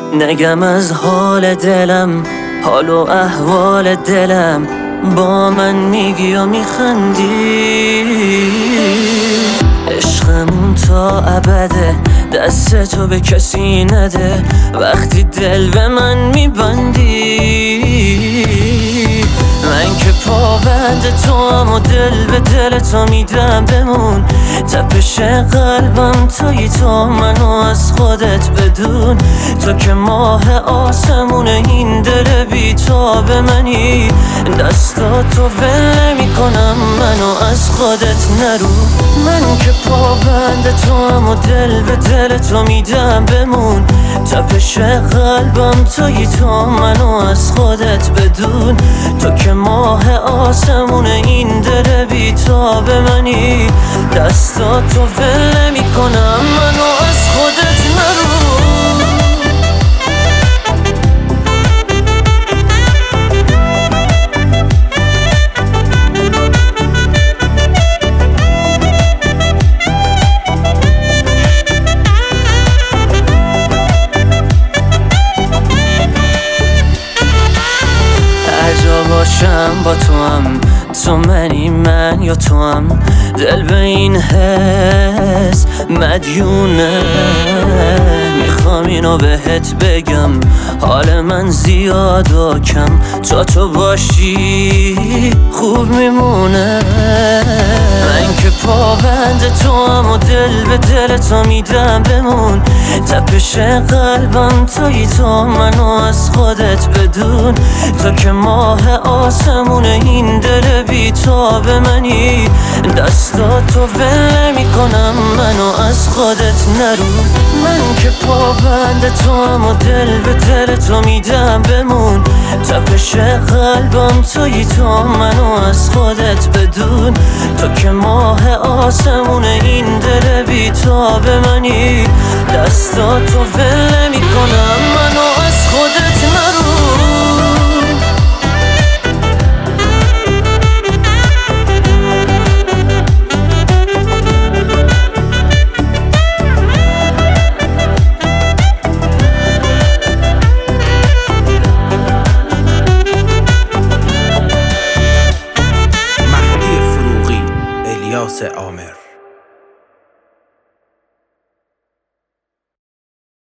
نگم از حال دلم، حال و احوال دلم، با من میگی و میخندی. عشقمون تا ابده، دست تو به کسی نده، وقتی دل به من میبندی. من که پابند تو هم و دل به دل تو میدم بمون. تپش قلبم تویی تو، منو از خودت بدون. تو که ماه آسمون این دل بی تاب منی، دستاتو ول نمی کنم، منو از خودت نرو. من که پابند تو هم و دل به دل تو میدم بمون. تپش قلبم تویی تو، منو از خودت بدون. تو که ماه آسمون این دل بی تاب منی، دستاتو ول نمی کنم، منو از خودت نرو. باشم با تو هم، تو منی من یا تو هم، دل به این حس مدیونه. میخوام اینو بهت بگم، حال من زیاد و کم، تو باشی خوب میمونه. من که پابند تو هم و دل به دل تو میدم بمون. تپش قلبم تویی تو، منو از خودت بدون. تو که ماه آسمون این دل بی تاب منی، دستاتو ول نمی کنم، منو از خودت نرو. من که پابند تو هم و دل به دل تو میدم بمون. تپش قلبم تویی تو، منو از خودت بدون. تو که ماه آسمون این دل بی تاب منی، دستاتو ول نمی کنم.